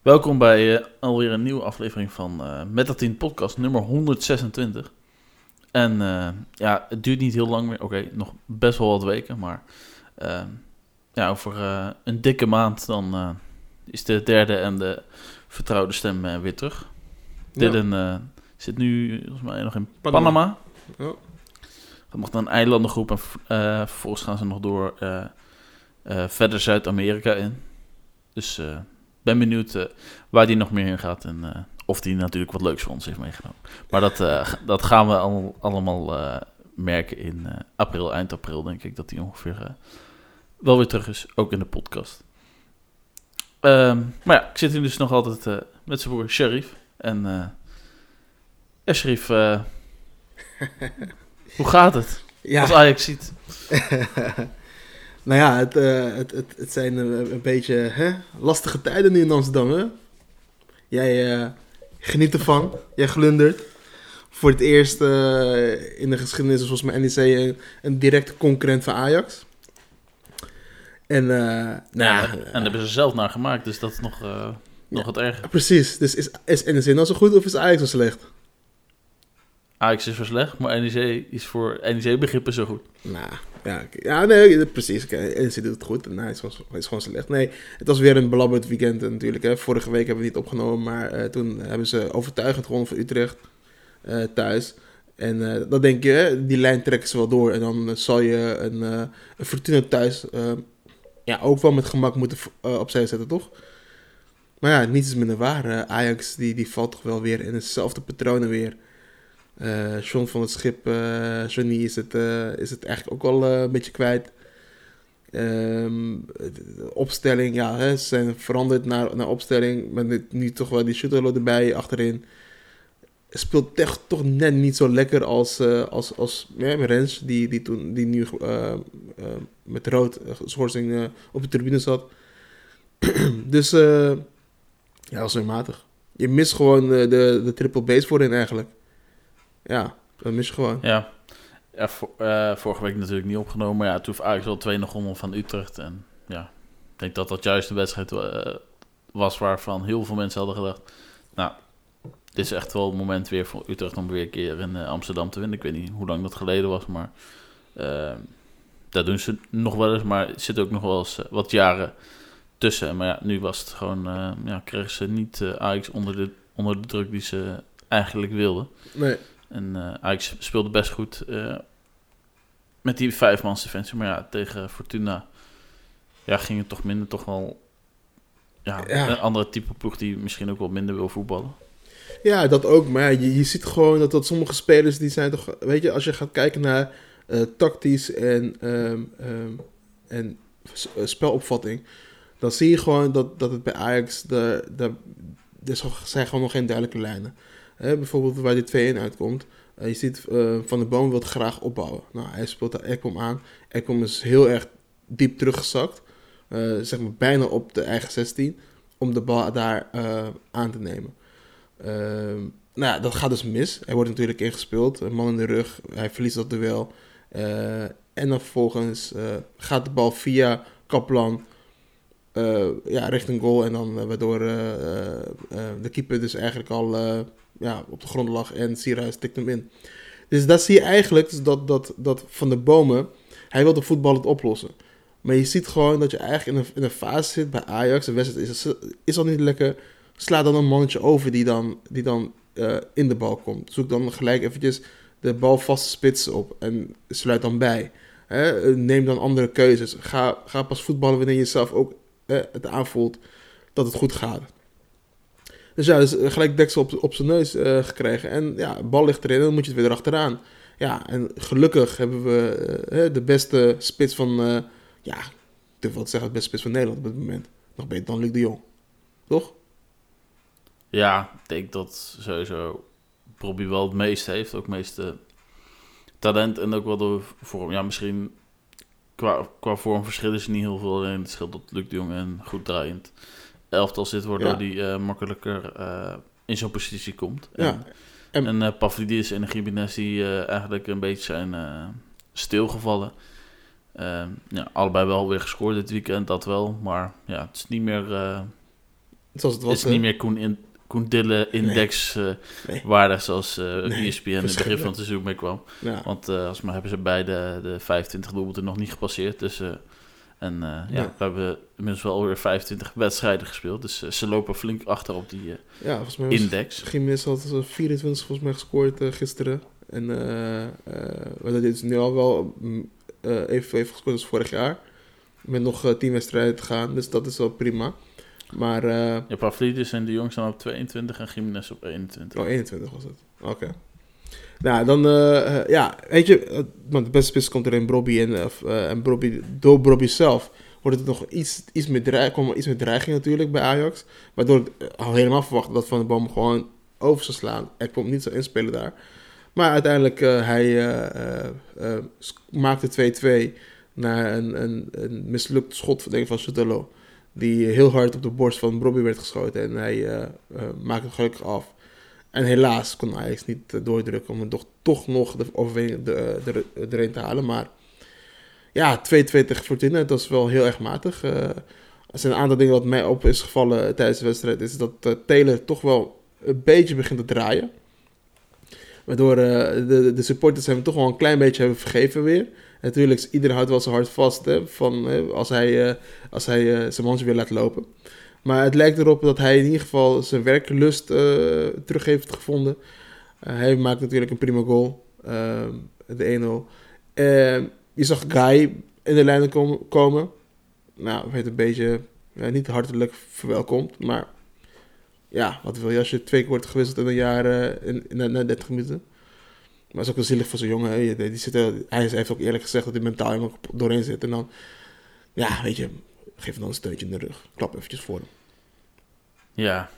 Welkom bij alweer een nieuwe aflevering van Met dat 10 podcast, nummer 126. En het duurt niet heel lang meer. Oké, nog best wel wat weken, maar over een dikke maand dan is de derde en de vertrouwde stem weer terug. Ja. Dylan zit nu volgens mij nog in Panama. Ja. Dat mag dan een eilandengroep en vervolgens gaan ze nog door verder Zuid-Amerika in. Dus ben benieuwd waar die nog meer heen gaat en of die natuurlijk wat leuks voor ons heeft meegenomen. Maar dat gaan we allemaal merken in april, eind april denk ik, dat die ongeveer wel weer terug is, ook in de podcast. Maar ik zit hier dus nog altijd met zijn broer Sharif. En Sharif, hoe gaat het? Ja. Als Ajax ziet. Nou ja, het zijn een beetje lastige tijden nu in Amsterdam, hè? Jij geniet ervan, jij glundert. Voor het eerst in de geschiedenis is volgens mij NEC een directe concurrent van Ajax. En En daar hebben ze zelf naar gemaakt, dus dat is nog het erger. Precies, dus is NEC nou zo goed of is Ajax zo slecht? Ajax is zo slecht, maar NEC is voor NEC-begrippen zo goed. Nee, precies. NEC doet het goed en hij is gewoon slecht. Nee, het was weer een belabberd weekend natuurlijk. Hè. Vorige week hebben we het niet opgenomen, maar toen hebben ze overtuigend gewonnen voor Utrecht thuis. En dan denk je, hè, die lijn trekken ze wel door. En dan zal je een Fortuna thuis ook wel met gemak moeten opzij zetten, toch? Maar ja, niets is minder waar. Ajax die valt toch wel weer in hetzelfde patronen weer. John van het Schip, Johnny is het eigenlijk ook wel een beetje kwijt. De opstelling, ze zijn veranderd naar opstelling. Met nu toch wel die Shooterlo erbij achterin. Speelt toch net niet zo lekker als Rens, die nu met rood schorsing op de tribune zat. Dus dat was weer matig. Je mist gewoon de triple base voorin eigenlijk. Ja, dat mis je gewoon. Ja, vorige week natuurlijk niet opgenomen. Maar ja, toen heeft Ajax wel 2-0 gewonnen van Utrecht. En ja, ik denk dat dat juist de wedstrijd was waarvan heel veel mensen hadden gedacht... Nou, dit is echt wel het moment weer voor Utrecht om weer een keer in Amsterdam te winnen. Ik weet niet hoe lang dat geleden was, maar daar doen ze nog wel eens. Maar er zitten ook nog wel eens wat jaren tussen. Maar ja, nu was het gewoon... kregen ze niet Ajax onder de druk die ze eigenlijk wilden. Nee. En Ajax speelde best goed met die 5-mans defensie. Maar ja, tegen Fortuna ging het toch minder. Toch wel een andere type ploeg die misschien ook wel minder wil voetballen. Ja, dat ook. Maar ja, je ziet gewoon dat sommige spelers die zijn toch... Weet je, als je gaat kijken naar tactisch en spelopvatting... Dan zie je gewoon dat het bij Ajax... Er zijn gewoon nog geen duidelijke lijnen. Bijvoorbeeld waar die 2-1 uitkomt. Je ziet Van der Boom wil het graag opbouwen. Nou, hij speelt daar Ekpom aan. Ekpom is heel erg diep teruggezakt. Zeg maar bijna op de eigen 16. Om de bal daar aan te nemen. Dat gaat dus mis. Hij wordt natuurlijk ingespeeld. Een man in de rug. Hij verliest dat duel. En dan vervolgens gaat de bal via Kaplan... richting goal. En dan waardoor de keeper dus eigenlijk al op de grond lag. En Sierhuis tikt hem in. Dus dat zie je eigenlijk. Dus dat Van der Bomen... Hij wil de voetbal het oplossen. Maar je ziet gewoon dat je eigenlijk in een fase zit bij Ajax. De wedstrijd is al niet lekker. Sla dan een mannetje over die dan in de bal komt. Zoek dan gelijk eventjes de bal vaste spitsen op. En sluit dan bij. Neem dan andere keuzes. Ga pas voetballen wanneer je zelf ook het aanvoelt dat het goed gaat. Dus gelijk deksel op zijn neus gekregen. En ja, bal ligt erin en dan moet je het weer erachteraan. Ja, en gelukkig hebben we de beste spits van... ik durf wel te zeggen, de beste spits van Nederland op dit moment. Nog beter dan Luc de Jong. Toch? Ja, ik denk dat sowieso Robbie wel het meeste heeft. Ook het meeste talent en ook wel de vorm. Ja, misschien qua vorm verschillen ze niet heel veel. Alleen het scheelt dat Luc de Jong een goed draaiend elftal zit, waardoor die makkelijker in zo'n positie komt. En Pavlidis en Gimenez die eigenlijk een beetje zijn stilgevallen. Allebei wel weer gescoord dit weekend, dat wel. Maar ja, het is niet meer Zoals het was. Het is niet meer Koen Dille index Nee. waardig zoals ESPN in het begin verschrikkelijk. van het seizoen mee kwam. Ja. Want als maar hebben ze beide de 25 doelpunten nog niet gepasseerd. Dus, we hebben inmiddels wel alweer 25 wedstrijden gespeeld. Dus ze lopen flink achter op die Ja, volgens mij was index. Gimenez had 24 volgens mij gescoord gisteren. En dit is nu al wel even gescoord als vorig jaar. Met nog 10 wedstrijden te gaan, dus dat is wel prima. Maar... Pavlidis en de Jong staan op 22 en Gimenez op 21. 21 was het. Oké. Nou, dan... weet je... want de beste spits komt er in Brobby. En Brobby, door Brobby zelf wordt het nog iets meer dreiging natuurlijk bij Ajax. Waardoor ik al helemaal verwacht dat Van der Boom gewoon over zou slaan. Er komt niet zo inspelen daar. Maar uiteindelijk, hij maakte 2-2 na een mislukt schot denk ik, van Sotelo. Die heel hard op de borst van Brobby werd geschoten. En hij maakte het gelukkig af. En helaas kon Ajax niet doordrukken om het toch nog de overwinning erin te halen. Maar ja, 2-2 tegen Fortuna, dat is wel heel erg matig. Er zijn een aantal dingen wat mij op is gevallen tijdens de wedstrijd. Is dat Taylor toch wel een beetje begint te draaien. Waardoor de supporters hem toch wel een klein beetje hebben vergeven weer. Natuurlijk, iedereen houdt wel zijn hart vast hè, als hij zijn manche weer laat lopen. Maar het lijkt erop dat hij in ieder geval zijn werklust terug heeft gevonden. Hij maakt natuurlijk een prima goal, de 1-0. Je zag Guy in de lijnen komen. Nou, werd een beetje niet hartelijk verwelkomd. Maar ja, wat wil je als je 2 keer wordt gewisseld in een jaar na 30 minuten. Maar het is ook wel zielig voor zo'n jongen. Hij heeft ook eerlijk gezegd dat hij mentaal helemaal doorheen zit. En dan, ja, weet je, geef hem dan een steuntje in de rug. Klap eventjes voor hem. Ja,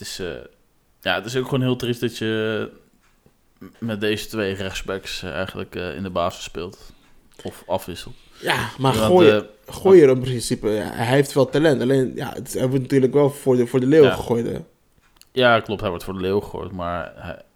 het is ook gewoon heel triest dat je met deze 2 rechtsbacks eigenlijk in de basis speelt. Of afwisselt. Ja, maar Want, gooi er in principe. Ja, hij heeft wel talent. Alleen, ja, hij wordt natuurlijk wel voor de leeuw gegooid. Hè? Ja, klopt. Hij wordt voor de leeuw gegooid. Maar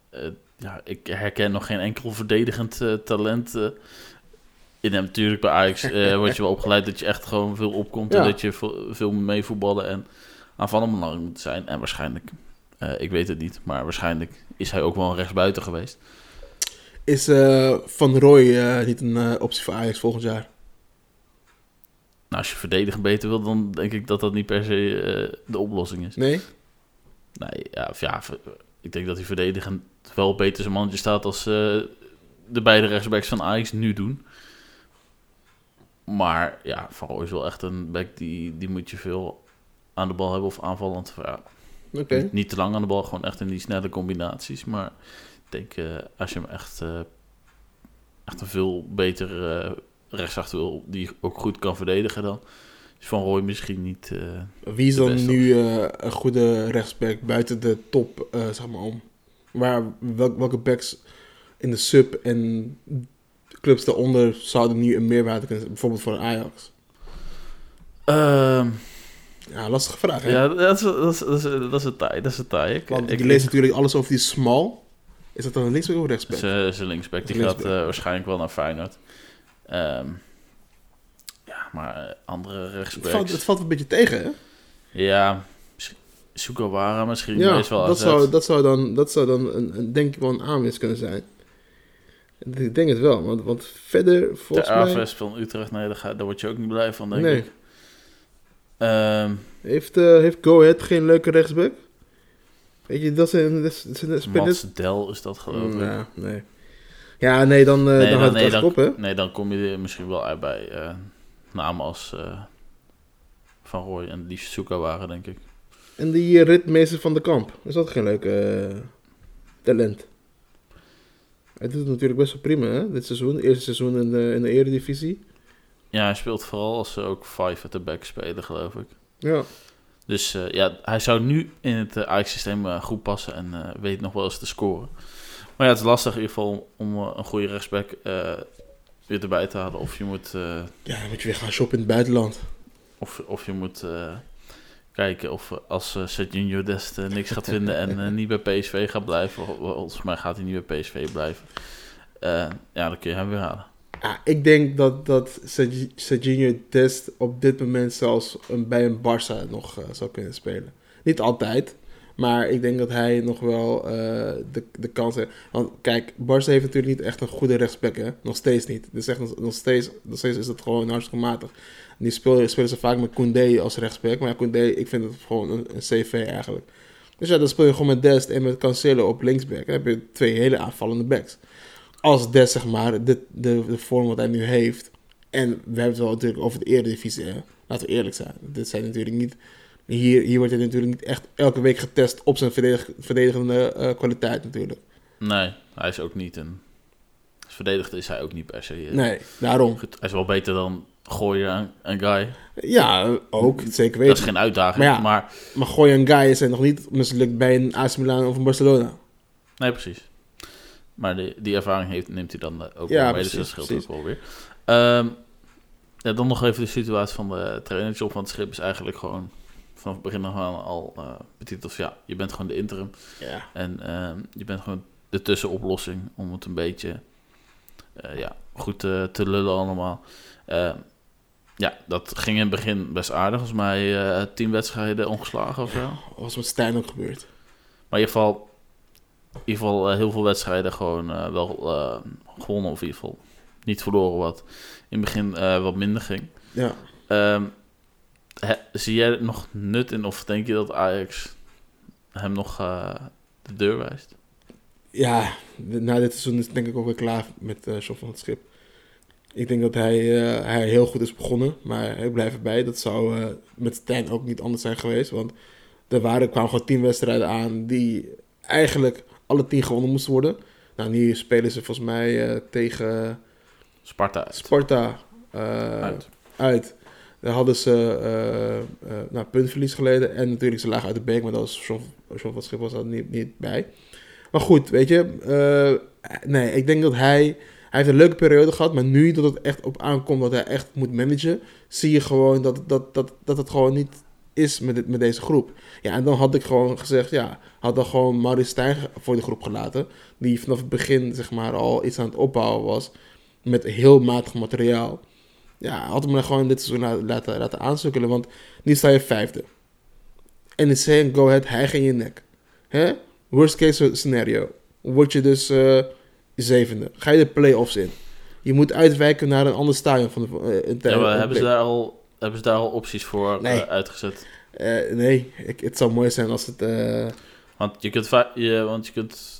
ik herken nog geen enkel verdedigend talent in hem. Natuurlijk bij Ajax word je wel opgeleid dat je echt gewoon veel opkomt. En dat je veel moet meevoetballen en aanvallend belangrijk moet zijn. En waarschijnlijk, ik weet het niet, maar waarschijnlijk is hij ook wel een rechtsbuiten geweest. Is Van Rooij niet een optie voor Ajax volgend jaar? Nou, als je verdedigend beter wil, dan denk ik dat dat niet per se de oplossing is. Nee? Nee, ik denk dat hij verdedigend wel beter zijn mannetje staat als de beide rechtsbacks van Ajax nu doen. Maar ja, Van Rooij is wel echt een back die moet je veel aan de bal hebben of aanvallend. Ja, Okay. Niet te lang aan de bal, gewoon echt in die snelle combinaties. Maar ik denk als je hem echt een veel beter rechtsachter wil, die ook goed kan verdedigen, dan is Van Rooij misschien niet Wie is dan beste nu een goede rechtsback buiten de top, zeg maar om? Welke backs in de sub en clubs daaronder zouden nu een meerwaarde kunnen zijn? Bijvoorbeeld voor een Ajax. Ja, lastige vraag, hè? Ja, dat is een taai. Want ik lees natuurlijk alles over die Smal. Is dat dan een linksback of rechtsback? Zijn linksback, die gaat waarschijnlijk wel naar Feyenoord. Maar andere rechtsbacks... Het valt een beetje tegen, hè? Ja, Sugawara misschien. Ja, is wel dat zou dan denk ik wel een aanwinst kunnen zijn. Ik denk het wel, want verder volgens mij... De AFS van Utrecht, nee, daar word je ook niet blij van, denk Nee. ik. Heeft Go Ahead geen leuke rechtsback? Weet je, dat is Mats Del is dat, geloof ik. Ja, nee. Ja, nee, dan houdt het op, hè? Nee, dan kom je er misschien wel uit bij namen als Van Rooij en liefst Sugawara, denk ik. En die ritmeester van de Kamp, is dat geen leuke talent? Hij doet het natuurlijk best wel prima, hè? Dit seizoen, eerste seizoen in de Eredivisie. Ja, hij speelt vooral als ze ook 5 at the back spelen, geloof ik. Ja. Dus hij zou nu in het Ajax-systeem goed passen en weet nog wel eens te scoren. Maar ja, het is lastig in ieder geval om een goede rechtsback weer erbij te halen. Of je moet... Ja, dan moet je weer gaan shoppen in het buitenland. Of je moet kijken of als Serginho Dest niks gaat vinden en niet bij PSV gaat blijven. Volgens mij gaat hij niet bij PSV blijven. Dan kun je hem weer halen. Ja, ik denk dat Serginho Dest op dit moment zelfs bij een Barça nog zou kunnen spelen. Niet altijd. Maar ik denk dat hij nog wel de kans heeft. Want kijk, Barca heeft natuurlijk niet echt een goede rechtsback, hè? Nog steeds niet. Dus echt nog steeds is het gewoon hartstikke matig. Die spelen ze vaak met Koundé als rechtsback. Maar ja, Koundé, ik vind het gewoon een CV eigenlijk. Dus ja, dan speel je gewoon met Dest en met Cancelo op linksback. Dan heb je 2 hele aanvallende backs. Als Dest, zeg maar, de vorm wat hij nu heeft. En we hebben het wel natuurlijk over de Eredivisie, hè? Laten we eerlijk zijn. Dit zijn natuurlijk niet... Hier wordt hij natuurlijk niet echt elke week getest op zijn verdedigende kwaliteit natuurlijk. Nee, hij is ook niet een... Verdedigd is hij ook niet per se. Nee, daarom. Goed, hij is wel beter dan gooien en Guy. Ja, ook, zeker weten. Dat is geen uitdaging, maar gooien en Guy zijn nog niet mislukt bij een AC Milan of een Barcelona. Nee, precies. Maar die ervaring neemt hij dan ook ja, wel mee, precies, dus dat scheelt precies. ook wel weer. Ja, dan nog even de situatie van de trainerjob van het Schip is eigenlijk gewoon vanaf het begin nog al betiteld als ja, je bent gewoon de interim. Ja. En je bent gewoon de tussenoplossing om het een beetje goed te lullen allemaal. Ja, dat ging in het begin best aardig. Volgens mij 10 wedstrijden ongeslagen of zo. Ja, was met Stijn ook gebeurd. Maar in ieder geval heel veel wedstrijden gewoon wel gewonnen. Of in ieder geval niet verloren wat in het begin wat minder ging. Ja. Zie jij nog nut in of denk je dat Ajax hem nog de deur wijst? Ja, na dit seizoen is denk ik ook weer klaar met John van het Schip. Ik denk dat hij heel goed is begonnen, maar ik blijf erbij. Dat zou met Stijn ook niet anders zijn geweest, want kwamen gewoon 10 wedstrijden aan die eigenlijk alle 10 gewonnen moesten worden. Nou, nu spelen ze volgens mij tegen Sparta uit. Daar hadden ze puntverlies geleden en natuurlijk ze lagen uit de beek, maar dat was John van het Schip was daar niet bij. Maar goed, weet je, nee, ik denk dat hij heeft een leuke periode gehad, maar nu dat het echt op aankomt dat hij echt moet managen, zie je gewoon dat het gewoon niet is met deze groep. Ja, en dan had ik gewoon gezegd, ja, had dan gewoon Maurice Stijn voor de groep gelaten, die vanaf het begin, zeg maar, al iets aan het opbouwen was, met heel matig materiaal. Ja, had hem dan gewoon dit seizoen laten aansukkelen, want nu sta je 5e. NEC en Go Ahead hijgen in je nek. Hè? Worst case scenario. Word je dus 7e. Ga je de play-offs in. Je moet uitwijken naar een ander stadion. Hebben ze daar al opties voor uitgezet? Nee, het zou mooi zijn als het... Want je kunt...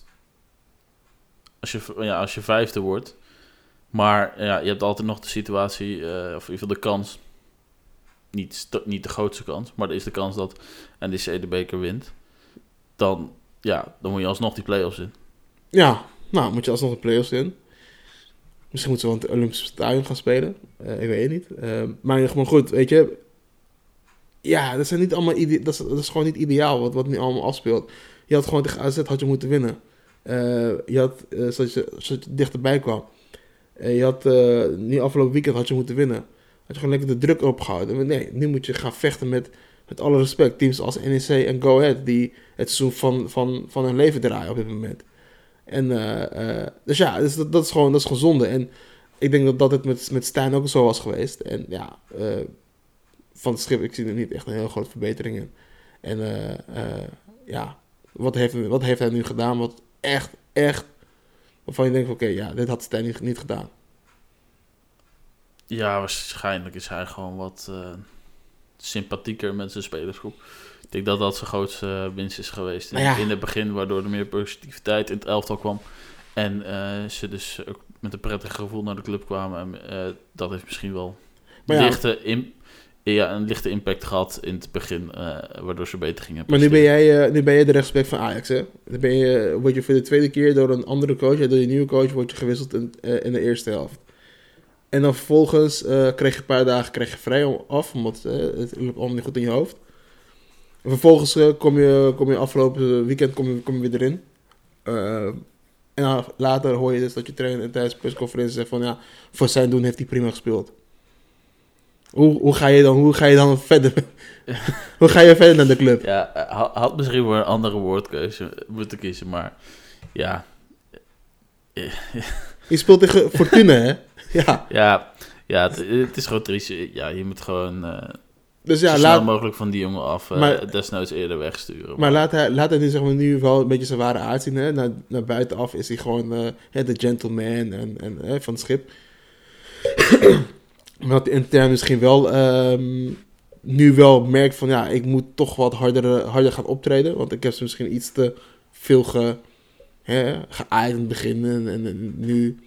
Als je 5e wordt... Maar ja, je hebt altijd nog de situatie... of in ieder geval de kans... Niet de grootste kans... Maar er is de kans dat NEC de beker wint. Dan moet je alsnog die play-offs in. Ja, nou moet je alsnog de play-offs in. Misschien moeten ze wel in het Olympisch Stadion gaan spelen. Ik weet het niet. Maar goed, weet je... Ja, dat zijn niet allemaal dat is gewoon niet ideaal wat nu allemaal afspeelt. Je had gewoon tegen AZ had je moeten winnen. Je had, zodat je dichterbij kwam. Je had nu afgelopen weekend had je moeten winnen. Had je gewoon lekker de druk opgehouden. Nee, nu moet je gaan vechten met alle respect. Teams als NEC en Go Ahead die het seizoen van hun leven draaien op dit moment. En dus ja, dat is gewoon zonde. En ik denk dat het met Stijn ook zo was geweest. En ja, van het Schip, ik zie er niet echt een heel grote verbetering in. En ja, wat heeft hij nu gedaan? Wat echt, waarvan je denkt, oké, ja, dit had Stijn niet gedaan. Ja, waarschijnlijk is hij gewoon wat sympathieker met zijn spelersgroep. Ik denk dat dat zijn grootste winst is geweest in het begin, waardoor er meer positiviteit in het elftal kwam. En ze dus ook met een prettig gevoel naar de club kwamen. En dat heeft misschien wel een lichte impact gehad in het begin, waardoor ze beter gingen. Maar nu ben jij de rechtsback van Ajax, hè? Word je voor de tweede keer door een andere coach, door je nieuwe coach, word je gewisseld in de eerste helft. En dan vervolgens kreeg je een paar dagen vrij af, omdat het liep allemaal niet goed in je hoofd. En vervolgens kom je afgelopen weekend kom je weer erin. En dan later hoor je dus dat je trainer tijdens de persconferentie zegt van ja, voor zijn doen heeft hij prima gespeeld. Hoe ga je dan verder? Hoe ga je verder naar de club? Ja, had misschien wel een andere woordkeuze moeten kiezen, maar ja. Je speelt tegen Fortuna, hè? Ja. Ja, het is gewoon triest. Ja, je moet gewoon Dus zo ja, snel mogelijk van die jongen af. Maar- Desnoods eerder wegsturen. Maar laat hij nu, zeg maar, nu wel een beetje zijn ware aard zien. Hè? Naar buitenaf is hij gewoon de gentleman en van het schip. Maar dat hij intern misschien wel nu wel merkt van... Ja, ik moet toch wat harder gaan optreden. Want ik heb ze misschien iets te veel geaaid in het begin. En nu...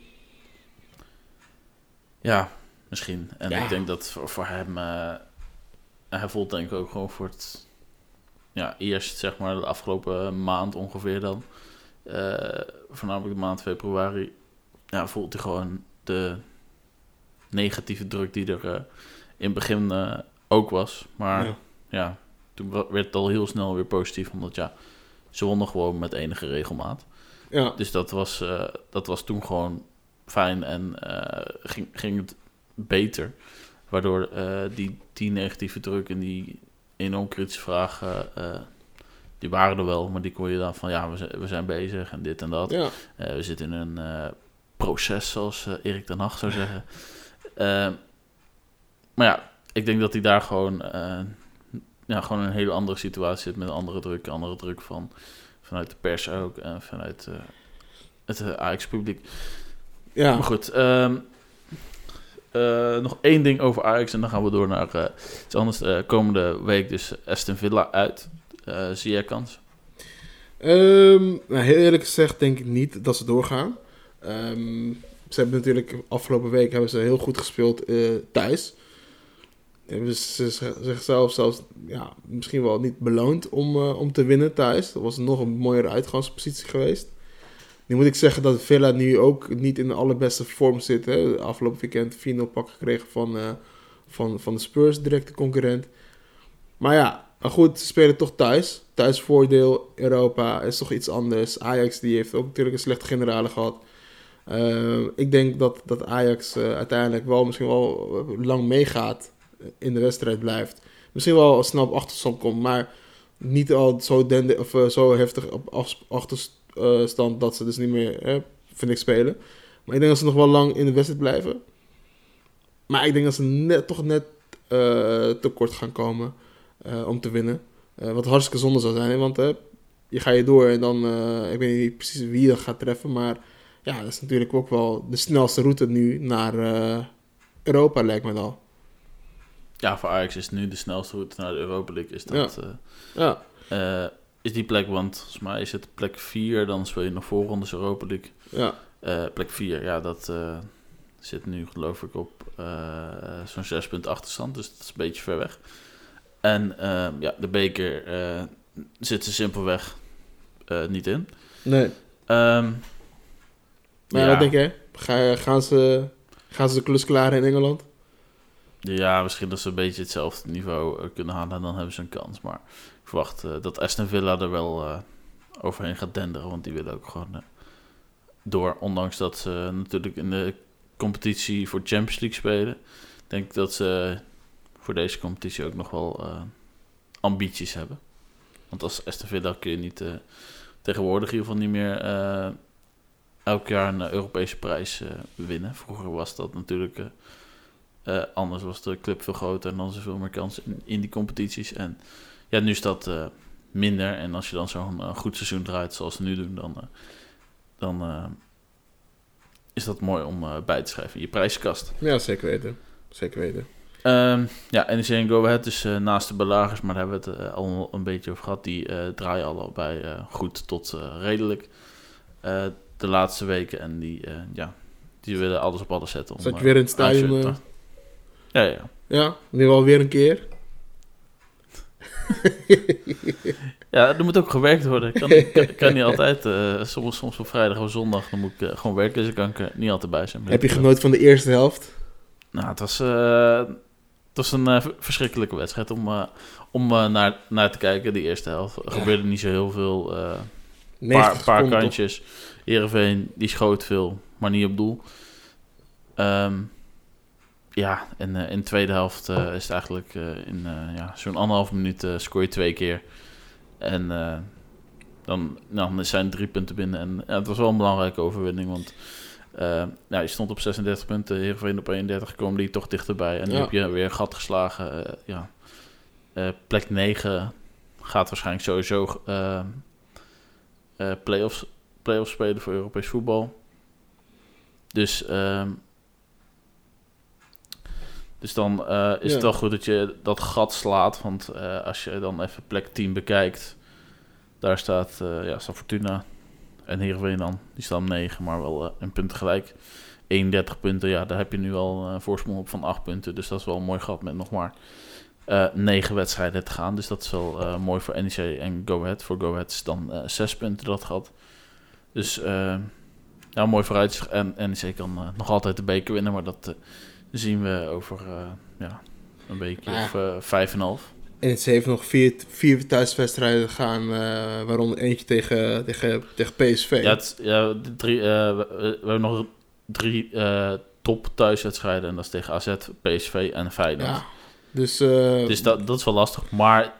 Ja, misschien. En Ja. ik denk dat voor hem... hij voelt denk ik ook gewoon voor het... Ja, eerst zeg maar de afgelopen maand ongeveer dan. Voornamelijk de maand februari. Ja, voelt hij gewoon de negatieve druk die er in het begin ook was. Maar ja, toen werd het al heel snel weer positief. Omdat ja, ze wonnen gewoon met enige regelmaat. Ja. Dus dat was toen gewoon fijn en ging het beter. Waardoor die negatieve druk en die enorm kritische vragen, die waren er wel. Maar die kon je dan van, ja, we zijn bezig en dit en dat. Ja. We zitten in een proces, zoals Erik ten Hag zou zeggen. Maar ja, ik denk dat hij daar gewoon een hele andere situatie zit met een andere druk vanuit de pers ook en vanuit het Ajax-publiek. Ja. Maar goed, nog één ding over Ajax en dan gaan we door naar iets anders. Komende week dus Aston Villa uit. Zie jij kans? Nou, heel eerlijk gezegd denk ik niet dat ze doorgaan. Ze hebben natuurlijk afgelopen week hebben ze heel goed gespeeld thuis. Hebben ze zichzelf zelfs misschien wel niet beloond om te winnen thuis. Dat was nog een mooiere uitgangspositie geweest. Nu moet ik zeggen dat Villa nu ook niet in de allerbeste vorm zit. Hè. Afgelopen weekend 4-0 pak gekregen van de Spurs, directe concurrent. Maar ja, goed, ze spelen toch thuis. Thuisvoordeel, Europa is toch iets anders. Ajax die heeft ook natuurlijk een slechte generale gehad. Ik denk dat Ajax uiteindelijk misschien wel lang meegaat, in de wedstrijd blijft. Misschien wel snel op achterstand komt, maar niet al zo heftig op achterstand dat ze dus niet meer, vind ik, spelen. Maar ik denk dat ze nog wel lang in de wedstrijd blijven. Maar ik denk dat ze toch net tekort gaan komen om te winnen. Wat hartstikke zonde zou zijn, hè? Want je gaat je door en dan, ik weet niet precies wie je gaat treffen, maar ja, dat is natuurlijk ook wel de snelste route nu naar Europa, lijkt me al. Ja, voor Ajax is nu de snelste route naar de Europa League. Is dat, is die plek, want volgens mij is het plek 4, dan speel je nog voorrondes Europa League. Ja. Plek 4, ja, dat zit nu geloof ik op zo'n 6 punten achterstand, dus dat is een beetje ver weg. En de beker zit ze simpelweg niet in. Nee. Maar wat denk jij? Gaan ze de klus klaren in Engeland? Ja, misschien dat ze een beetje hetzelfde niveau kunnen halen en dan hebben ze een kans. Maar ik verwacht dat Aston Villa er wel overheen gaat denderen, want die willen ook gewoon door. Ondanks dat ze natuurlijk in de competitie voor Champions League spelen. Ik denk dat ze voor deze competitie ook nog wel ambities hebben. Want als Aston Villa kun je niet tegenwoordig in ieder geval niet meer elk jaar een Europese prijs winnen. Vroeger was dat natuurlijk anders, was de club veel groter en dan zoveel meer kansen in die competities. En ja, nu is dat minder. En als je dan zo'n goed seizoen draait zoals ze nu doen, dan is dat mooi om bij te schrijven in je prijzenkast. Ja, zeker weten. Zeker weten. NEC en Go Ahead dus naast de belagers, maar daar hebben we het al een beetje over gehad. Die draaien allebei goed tot redelijk de laatste weken. En die willen alles op alles zetten. Zat je weer in het stadion? Ja. Ja, nu alweer een keer. Ja, er moet ook gewerkt worden. Kan niet altijd. Soms op vrijdag of zondag dan moet ik gewoon werken. Dus ik kan er niet altijd bij zijn. Heb je genoten van de eerste helft? Nou, het was een verschrikkelijke wedstrijd om naar te kijken. De eerste helft. Er gebeurde niet zo heel veel. Paar kantjes. Heerenveen, die schoot veel, maar niet op doel. En in de tweede helft is het eigenlijk in zo'n 1,5 minuut scoor je 2 keer. En dan zijn 3 punten binnen. En het was wel een belangrijke overwinning, want je stond op 36 punten, Heerenveen op 31, komen die toch dichterbij. En nu heb je weer een gat geslagen. plek 9 gaat waarschijnlijk sowieso play-offs spelen voor Europees voetbal. Dus dan is het wel goed dat je dat gat slaat. Want als je dan even plek 10 bekijkt, daar staat Fortuna en Heerenveen dan. Die staan 9, maar wel een punt gelijk. 31 punten, ja, daar heb je nu al een voorsprong op van 8 punten. Dus dat is wel een mooi gat met nog maar 9 wedstrijden te gaan. Dus dat is wel mooi voor NEC en Go Ahead. Voor Go Ahead is dan 6 punten dat gat. Dus mooi vooruitzicht. En NEC kan nog altijd de beker winnen, maar dat zien we over een weekje of 5,5. NEC heeft nog 4 thuiswedstrijden gaan, waaronder eentje tegen PSV. Ja, we hebben nog 3 top thuiswedstrijden. En dat is tegen AZ, PSV en Feyenoord. Ja, dus dat is wel lastig. Maar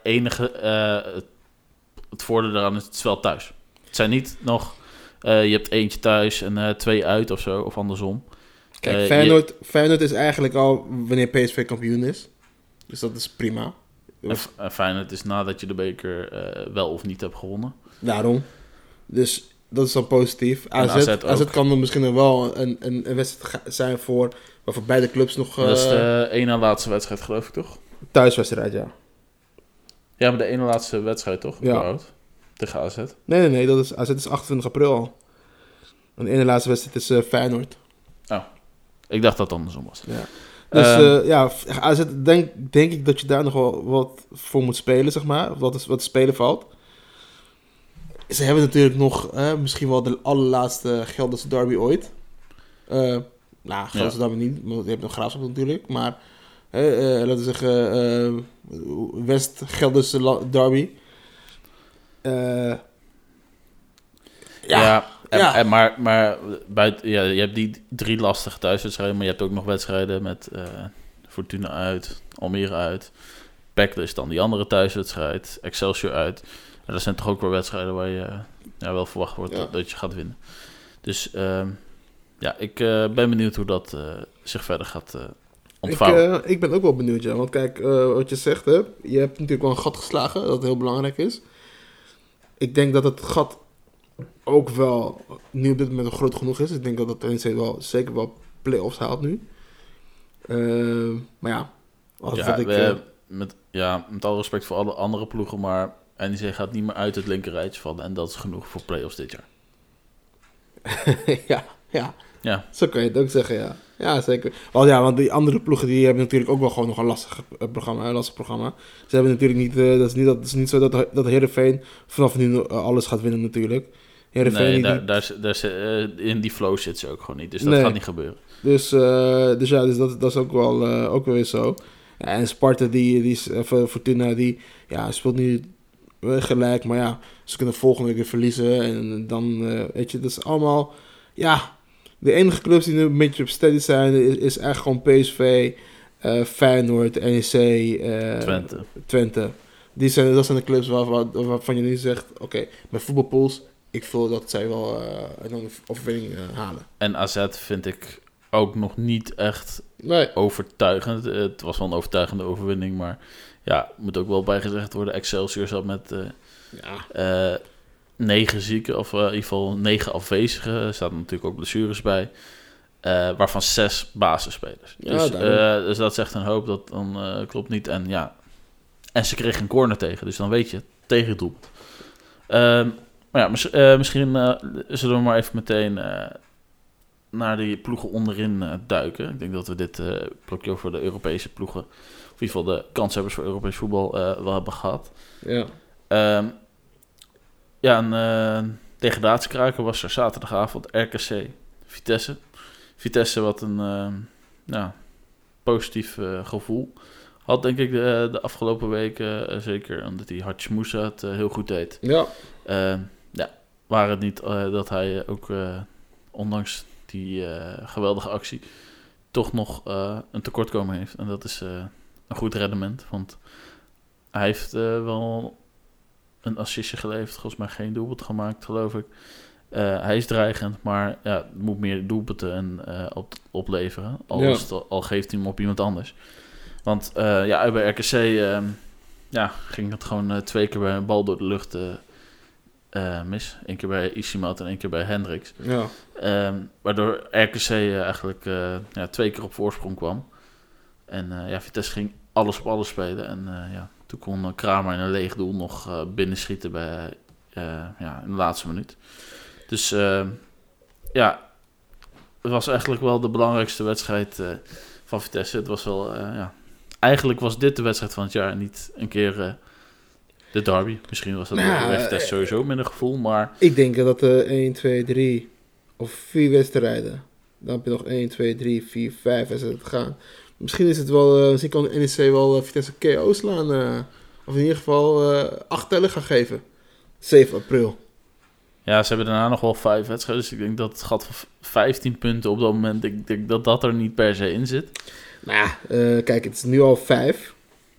het voordeel daaraan is, het is wel thuis. Het zijn niet nog... je hebt eentje thuis en 2 uit of zo, of andersom. Kijk, Feyenoord is eigenlijk al wanneer PSV kampioen is. Dus dat is prima. Feyenoord is nadat je de beker wel of niet hebt gewonnen. Daarom. Dus dat is dan positief. AZ kan er misschien nog wel een wedstrijd zijn waarvoor beide clubs nog... dat is de ene laatste wedstrijd, geloof ik, toch? Thuiswedstrijd, ja. Ja, maar de ene laatste wedstrijd, toch? Ja. Tegen AZ. Nee, dat is AZ is 28 april al. En de ene laatste wedstrijd is Feyenoord. Oh, ik dacht dat het andersom was. Ja. Dus AZ denk ik dat je daar nog wel wat voor moet spelen, zeg maar. Wat te spelen valt. Ze hebben natuurlijk nog misschien wel de allerlaatste Gelderse derby ooit. Gelderse derby niet, want je hebt nog Graafschap natuurlijk. Maar laten we zeggen West-Gelderse derby. Maar je hebt die 3 lastige thuiswedstrijden, maar je hebt ook nog wedstrijden met Fortuna uit, Almere uit, PEC is dan die andere thuiswedstrijd, Excelsior uit. En dat zijn toch ook weer wedstrijden waar je wel verwacht wordt dat je gaat winnen. Dus ik ben benieuwd hoe dat zich verder gaat ontvouwen. Ik ben ook wel benieuwd, ja. Want kijk, wat je zegt, hè, je hebt natuurlijk wel een gat geslagen, dat heel belangrijk is. Ik denk dat het gat ook wel nu op dit moment groot genoeg is. Ik denk dat NEC wel zeker wel play-offs haalt nu. Maar ja, met alle respect voor alle andere ploegen, maar NEC gaat niet meer uit het linkerrijtje vallen. En dat is genoeg voor play-offs dit jaar. Ja. Zo kan je het ook zeggen, ja. Ja, zeker. Want die andere ploegen die hebben natuurlijk ook wel gewoon nog een lastig programma. Ze hebben natuurlijk niet... dat is niet zo dat Heerenveen vanaf nu alles gaat winnen natuurlijk. Heerenveen in die flow zit ze ook gewoon niet. Dus dat gaat niet gebeuren. Dus dat is ook wel weer zo. Ja, en Sparta, Fortuna, die speelt nu gelijk. Maar ja, ze kunnen volgende week weer verliezen. En dan, weet je, dat is allemaal... Ja, de enige clubs die nu een beetje op steady zijn, is echt gewoon PSV, Feyenoord, NEC, Twente. Dat zijn de clubs waarvan je nu zegt, oké, met voetbalpools, ik voel dat zij wel een overwinning halen. En AZ vind ik ook nog niet echt overtuigend. Het was wel een overtuigende overwinning, maar ja, moet ook wel bijgezegd worden. Excelsior zat met 9 zieken, of in ieder geval 9 afwezigen. Er staan natuurlijk ook blessures bij. Waarvan 6 basisspelers. Dus dat zegt een hoop, dat dan klopt niet. En ze kregen een corner tegen, dus dan weet je, tegen het doel. Maar ja, misschien zullen we maar even meteen naar die ploegen onderin duiken. Ik denk dat we dit blokje over de Europese ploegen, of in ieder geval de kanshebbers voor Europees voetbal, wel hebben gehad. Ja. Een degradatiekraker was er zaterdagavond RKC Vitesse. Vitesse wat een positief gevoel had, denk ik, de afgelopen weken. Zeker omdat die Hatsmoussa het heel goed deed. Ja. Waar het niet dat hij ook, ondanks die geweldige actie, toch nog een tekortkoming heeft. En dat is een goed rendement. Want hij heeft wel een assistje geleverd. Volgens mij geen doelpunt gemaakt, geloof ik. Hij is dreigend, maar het moet meer doelpunten opleveren. Al geeft hij hem op iemand anders. Want bij RKC ging het gewoon 2 keer bij een bal door de lucht mis. 1 keer bij Ishimoto en 1 keer bij Hendricks. Ja. Waardoor RKC eigenlijk 2 keer op voorsprong kwam. En Vitesse ging alles op alles spelen. En toen kon Kramer in een leeg doel nog binnenschieten bij, in de laatste minuut. Dus het was eigenlijk wel de belangrijkste wedstrijd van Vitesse. Het was wel, eigenlijk was dit de wedstrijd van het jaar, niet een keer de derby. Misschien was dat bij Vitesse sowieso minder gevoel, maar... Ik denk dat 1, 2, 3 of 4 wedstrijden, dan heb je nog 1, 2, 3, 4, 5 wedstrijden te gaan. Misschien is het wel, misschien kan de NEC wel Vitesse KO slaan, of in ieder geval 8 tellen gaan geven. 7 april. Ja, ze hebben daarna nog wel 5 wedstrijden. Dus ik denk dat het gat van 15 punten op dat moment... Ik denk dat dat er niet per se in zit. Nou ja, kijk, het is nu al 5.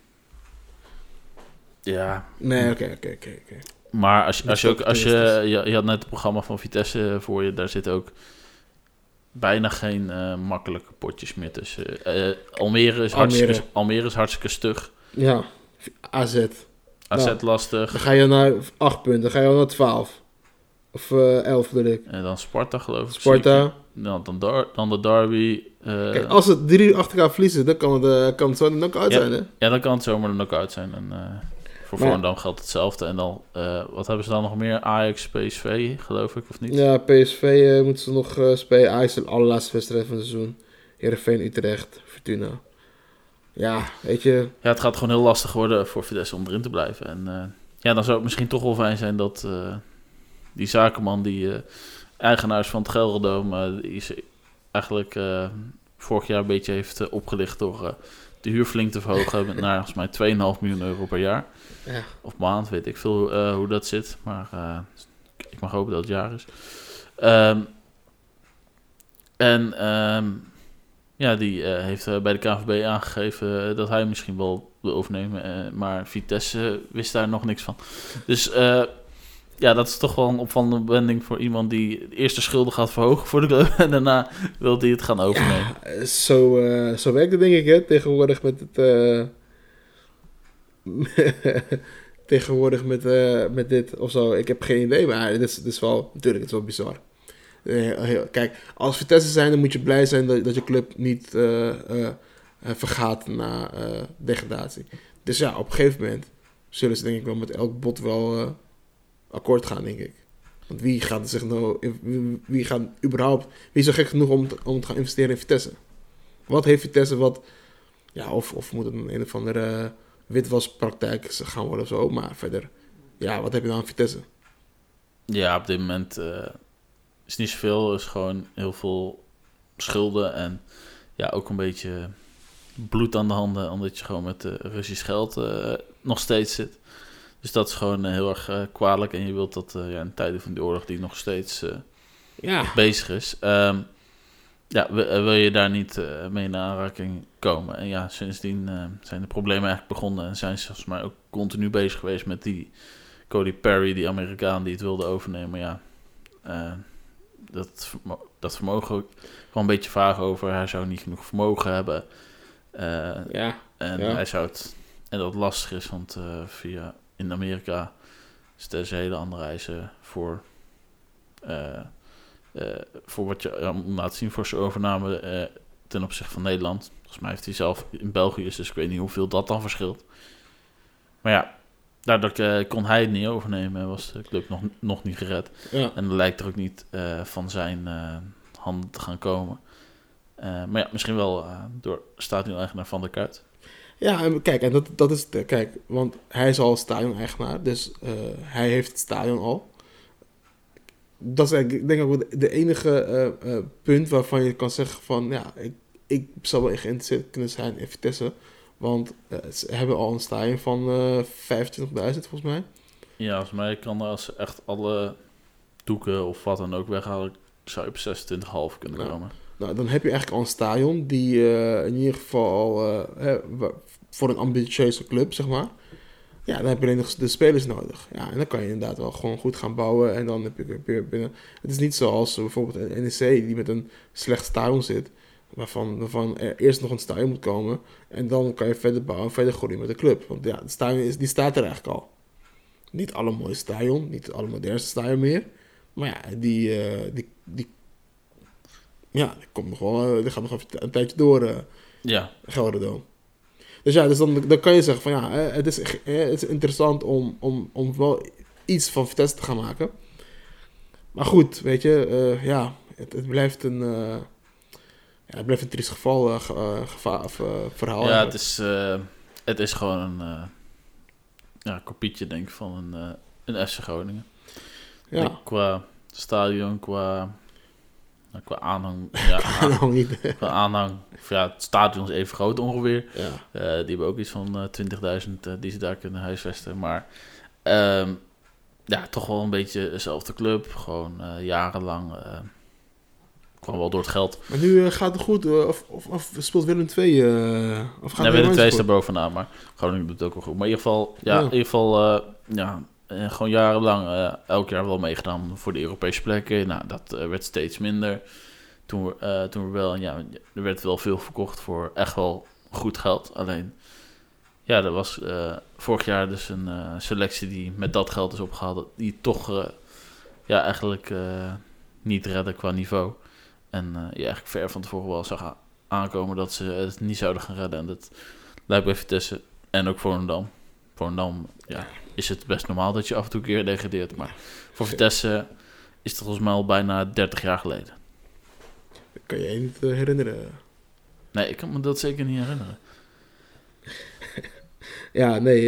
Ja. Nee, oké. Maar als je had net het programma van Vitesse voor je... Daar zitten ook bijna geen makkelijke potjes meer tussen. Almere is hartstikke stug. Ja, AZ. Lastig. Dan ga je naar 8 punten. Dan ga je al naar 12. Of 11 bedoel ik. En dan Sparta, geloof ik. Sparta. Dan de derby. Kijk, als het 3 achter elkaar verliezen, dan kan het zo een knock-out zijn, hè? Ja, dan kan het zomaar een knock-out zijn. En voor Volendam geldt hetzelfde. En dan, wat hebben ze dan nog meer? Ajax, PSV, geloof ik, of niet? Ja, PSV moeten ze nog spelen. Ajax de allerlaatste wedstrijd van het seizoen. Heerenveen, Utrecht, Fortuna. Ja, weet je... Ja, het gaat gewoon heel lastig worden voor Vitesse om erin te blijven. En dan zou het misschien toch wel fijn zijn dat die zakenman, die eigenaars van het Gelredome, die is eigenlijk vorig jaar een beetje heeft opgelicht door de huur flink te verhogen naar volgens mij 2,5 miljoen euro per jaar. Ja. Of maand, weet ik veel hoe dat zit. Maar ik mag hopen dat het jaar is. Die heeft bij de KNVB aangegeven dat hij misschien wel wil overnemen. Maar Vitesse wist daar nog niks van. Dus dat is toch wel een opvallende wending voor iemand die de eerste schulden gaat verhogen voor de club. En daarna wil hij het gaan overnemen. Ja, zo werkt het denk ik, hè. Tegenwoordig met het... tegenwoordig met dit of zo. Ik heb geen idee, maar het is wel... Natuurlijk, het is wel bizar. Kijk, als Vitesse zijn, dan moet je blij zijn dat je club niet vergaat na degradatie. Dus ja, op een gegeven moment zullen ze denk ik wel met elk bod wel akkoord gaan, denk ik. Want wie gaat zich nou... Wie is zo gek genoeg om te gaan investeren in Vitesse? Wat heeft Vitesse wat... Ja, of moet het een of andere witwaspraktijk gaan worden of zo. Maar verder, ja, wat heb je nou aan Vitesse? Ja, op dit moment... is niet zoveel, is gewoon heel veel schulden en ook een beetje bloed aan de handen, omdat je gewoon met Russisch geld nog steeds zit. Dus dat is gewoon heel erg kwalijk en je wilt dat in tijden van die oorlog die nog steeds bezig is, wil je daar niet mee in aanraking komen. En sindsdien zijn de problemen eigenlijk begonnen en zijn ze volgens mij ook continu bezig geweest met die Cody Perry, die Amerikaan die het wilde overnemen, dat vermogen ook gewoon een beetje vragen over. Hij zou niet genoeg vermogen hebben. Hij zou het... En dat lastig is, want via in Amerika is het een hele andere eisen voor wat je moet laten zien voor zijn overname ten opzichte van Nederland. Volgens mij heeft hij zelf in België, dus ik weet niet hoeveel dat dan verschilt. Maar ja, daardoor kon hij het niet overnemen en was de club nog niet gered. Ja. En dat lijkt er ook niet van zijn handen te gaan komen. Maar misschien wel door stadion-eigenaar Van der Kuit. Ja, en kijk, en dat is het. Kijk, want hij is al stadion-eigenaar, dus hij heeft het stadion al. Dat is eigenlijk, ik denk ook de enige punt waarvan je kan zeggen van, ik zou wel geïnteresseerd kunnen zijn in Vitesse. Want ze hebben al een stadion van 25.000 volgens mij. Ja, volgens mij kan er als ze echt alle doeken of wat dan ook weghalen, zou je op 26,5 kunnen komen. Nou, dan heb je eigenlijk al een stadion die in ieder geval voor een ambitieuze club, zeg maar. Ja, dan heb je alleen nog de spelers nodig. Ja, en dan kan je inderdaad wel gewoon goed gaan bouwen. En dan heb je weer binnen... Het is niet zoals bijvoorbeeld een NEC die met een slecht stadion zit. Waarvan er eerst nog een stadion moet komen. En dan kan je verder bouwen, verder groeien met de club. Want ja, het stadion die staat er eigenlijk al. Niet het allermooiste stadion, niet het allermodernste stadion meer. Maar ja, die komt nog wel, die gaat nog even een tijdje door, Gelderdoom. Dus ja, dus dan kan je zeggen van ja, het is interessant om wel iets van Vitesse te gaan maken. Maar goed, weet je, het blijft het blijft een triest geval, verhaal. Ja, het is gewoon een kopietje denk ik van een FC Groningen. Ja. Denk, qua stadion, qua aanhang. Ja, Aanhang niet. qua aanhang. Het stadion is even groot ongeveer. Ja. Die hebben ook iets van 20.000 die ze daar kunnen huisvesten. Maar toch wel een beetje dezelfde club. Gewoon jarenlang. Kwam wel door het geld. Maar nu gaat het goed. Of speelt Willem II? Of gaat Willem II is er bovenaan, maar Groningen doet het ook wel goed. Maar in ieder geval, gewoon jarenlang elk jaar wel meegedaan voor de Europese plekken. Nou, dat werd steeds minder. Toen we wel, er werd wel veel verkocht voor echt wel goed geld. Alleen, er was vorig jaar dus een selectie die met dat geld is opgehaald, die toch eigenlijk niet redden qua niveau. En eigenlijk ver van tevoren wel zag aankomen dat ze het niet zouden gaan redden. En dat lijkt bij Vitesse en ook Volendam. Volendam, is het best normaal dat je af en toe een keer degradeert. Maar voor Vitesse is het volgens mij al bijna 30 jaar geleden. Dat kan je je niet herinneren. Nee, ik kan me dat zeker niet herinneren. Ja, nee,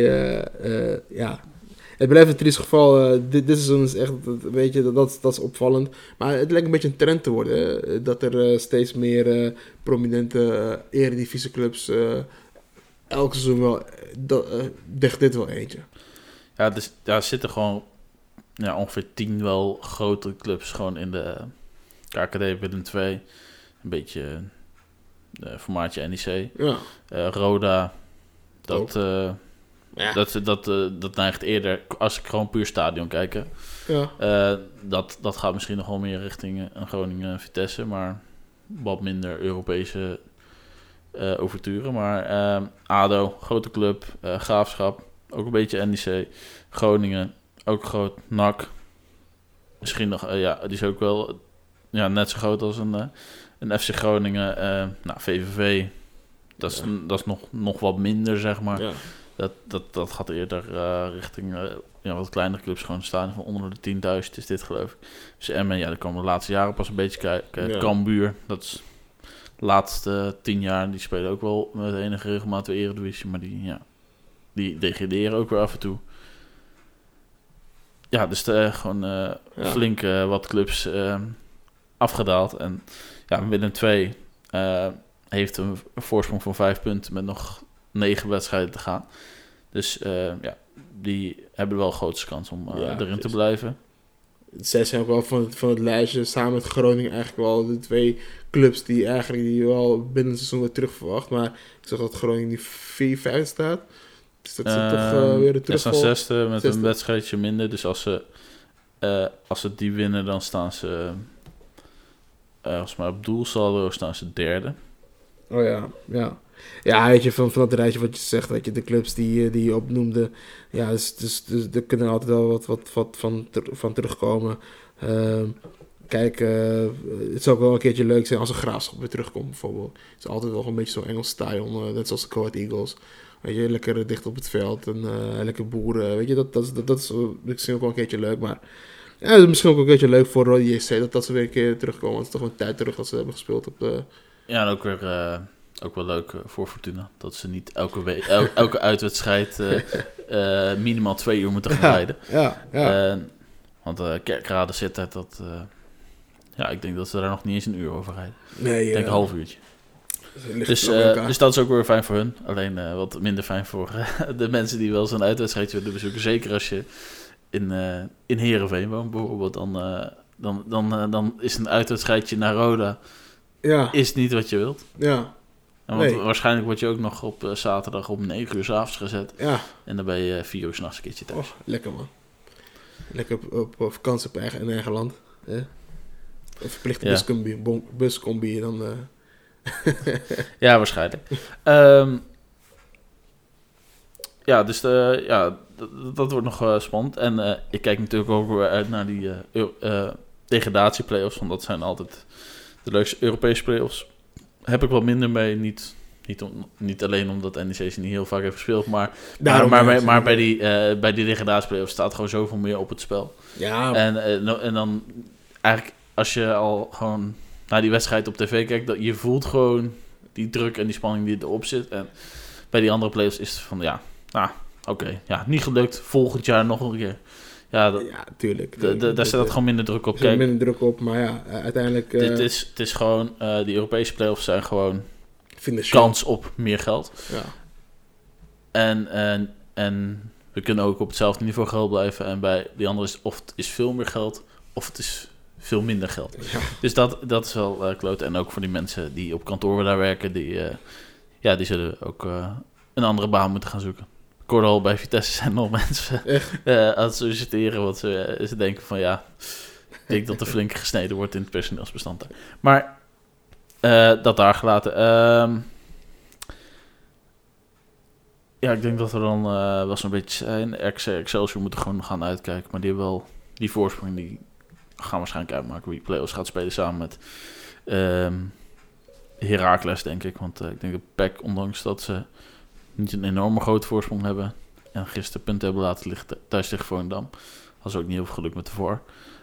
het blijft een triest geval. Dit seizoen is echt, weet je, dat is opvallend. Maar het lijkt een beetje een trend te worden. Hè? Dat er steeds meer prominente eredivisieclubs elk seizoen wel, dit wel eentje. Ja, dus daar zitten gewoon ongeveer 10 wel grote clubs gewoon in de KKD, Willem II. Een beetje formaatje NEC. Ja. Roda. Dat neigt eerder, als ik gewoon puur stadion kijken. Ja. Dat gaat misschien nog wel meer richting een Groningen-Vitesse, maar wat minder Europese overturen. Maar ADO, grote club, Graafschap, ook een beetje NEC. Groningen, ook groot. NAC, misschien nog, die is ook wel net zo groot als een FC Groningen. VVV, dat is nog wat minder, zeg maar. Ja. Dat gaat eerder richting wat kleinere clubs gewoon staan. Van onder de 10.000 is dit, geloof ik. Dus Emmen, daar komen de laatste jaren pas een beetje kijken. Ja. Cambuur, dat is de laatste 10 jaar. Die spelen ook wel met enige regelmaat de Eredivisie. Maar die degraderen ook weer af en toe. Ja, dus gewoon flink wat clubs afgedaald. En Willem II heeft een voorsprong van 5 punten met nog 9 wedstrijden te gaan. Dus die hebben wel de grootste kans om erin te blijven. Zij zijn ook wel van het lijstje, samen met Groningen eigenlijk wel de 2 clubs die wel binnen het seizoen weer terug verwacht. Maar ik zag dat Groningen nu 4-5 staat. Dus dat is toch weer de terugval. Ze staan 6e met een wedstrijdje minder. Dus als ze die winnen, dan staan ze volgens mij op doelsaldo staan ze 3e. Oh ja. Ja, weet je, van dat rijtje wat je zegt, weet je, de clubs die je opnoemde, dus er kunnen altijd wel wat van terugkomen. Kijk, het zou ook wel een keertje leuk zijn als een Graafschap weer terugkomt, bijvoorbeeld. Het is altijd wel een beetje zo'n Engels style, net zoals de Go Ahead Eagles. Weet je, lekker dicht op het veld en lekker boeren, weet je, dat is misschien ook wel een keertje leuk, maar het is misschien ook een keertje leuk voor Rode JC dat ze weer een keer terugkomen. Het is toch een tijd terug dat ze hebben gespeeld op de... Ja, en ook weer... Ook wel leuk voor Fortuna. Dat ze niet elke uitwedstrijd minimaal 2 uur moeten gaan rijden. Ja. Want Kerkrade zit uit dat... ik denk dat ze daar nog niet eens een uur over rijden. Nee, ik denk een half uurtje. Dus dat is ook weer fijn voor hun. Alleen wat minder fijn voor de mensen die wel zo'n uitwedstrijdje willen bezoeken. Zeker als je in Heerenveen woont bijvoorbeeld. Dan is een uitwedstrijdje naar Roda is niet wat je wilt. Ja. Want waarschijnlijk word je ook nog op zaterdag om 9 uur 's avonds gezet. Ja. En dan ben je 4 uur 's nachts een keertje thuis. Oh, lekker man. Lekker op vakantie in eigen land. Hè? Een verplichte buscombi. Dan Ja, waarschijnlijk. Ja, dus dat wordt nog spannend. En ik kijk natuurlijk ook weer uit naar die degradatieplayoffs. Want dat zijn altijd de leukste Europese playoffs. Heb ik wat minder mee. Niet alleen omdat NEC ze niet heel vaak heeft gespeeld. Maar bij die degradatieplayoffs staat gewoon zoveel meer op het spel. Ja. En dan eigenlijk als je al gewoon naar die wedstrijd op tv kijkt. Dat je voelt gewoon die druk en die spanning die erop zit. En bij die andere playoffs is het van oké, niet gelukt. Volgend jaar nog een keer. Ja, tuurlijk. Daar staat gewoon minder druk op. Er zit minder druk op, maar ja, uiteindelijk... Het is gewoon... die Europese playoffs zijn gewoon financieel. Kans op meer geld. Ja. En we kunnen ook op hetzelfde niveau geld blijven. En bij die andere is of het is veel meer geld, of het is veel minder geld. Ja. Dus dat is wel klote. En ook voor die mensen die op kantoren daar werken, die zullen ook een andere baan moeten gaan zoeken. Ik hoorde al bij Vitesse zijn nog mensen aan het solliciteren, want ze denken van ik denk dat er flink gesneden wordt in het personeelsbestand daar. Maar dat daar gelaten. Ik denk dat we dan wel zo'n beetje zijn. Excelsior moeten gewoon gaan uitkijken, maar die hebben wel die voorsprong, die gaan waarschijnlijk uitmaken wie play-offs gaat spelen samen met Heracles, denk ik. Want ik denk dat PEC, ondanks dat ze niet een enorme grote voorsprong hebben en gisteren punten hebben laten liggen thuis tegen Volendam, had ze ook niet heel veel geluk met de voor.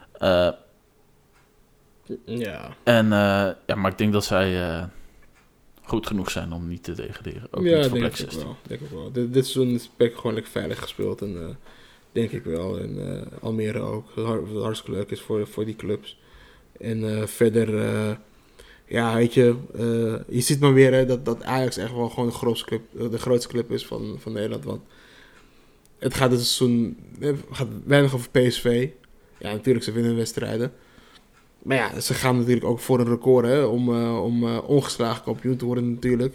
Maar ik denk dat zij goed genoeg zijn om niet te degraderen. Ook niet voor plek 16. Denk ik wel. Dit seizoen is PEC gewoon lekker veilig gespeeld en denk ik wel. En Almere ook. Wat hartstikke leuk is voor die clubs. En verder, weet je, je ziet maar weer dat Ajax echt wel gewoon de grootste club is van Nederland. Want het gaat dit seizoen weinig over PSV. Ja, natuurlijk, ze winnen wedstrijden. Maar ja, ze gaan natuurlijk ook voor een record, hè, om ongeslagen kampioen te worden natuurlijk.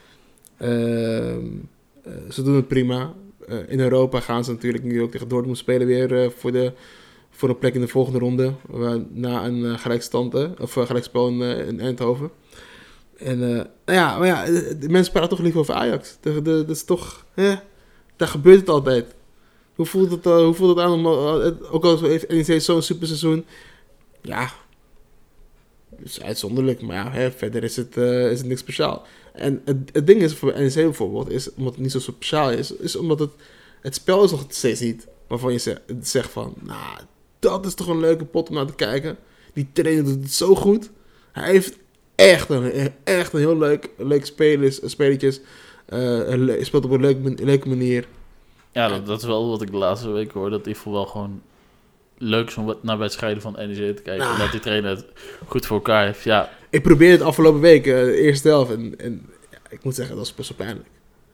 Ze doen het prima. In Europa gaan ze natuurlijk nu ook tegen Dortmund spelen weer voor een plek in de volgende ronde. Na een gelijkspel in Eindhoven. En de mensen praten toch liever over Ajax. Dat is toch, daar gebeurt het altijd. Hoe voelt het aan? Ook al heeft NEC zo'n superseizoen. Ja, het is uitzonderlijk, maar verder is het niks speciaal. En het ding is voor NEC bijvoorbeeld, omdat het niet zo speciaal is omdat het spel is nog steeds niet waarvan je zegt van, dat is toch een leuke pot om naar te kijken. Die trainer doet het zo goed. Hij heeft echt een heel leuk spelletjes. Speelt op een leuke manier. Ja, dat is wel wat ik de laatste week hoor. Dat hij wel gewoon leuk is om naar wedstrijden van NEC te kijken. Omdat die trainer het goed voor elkaar heeft. Ja. Ik probeerde het afgelopen week, de eerste helft. En ik moet zeggen, dat is best wel pijnlijk.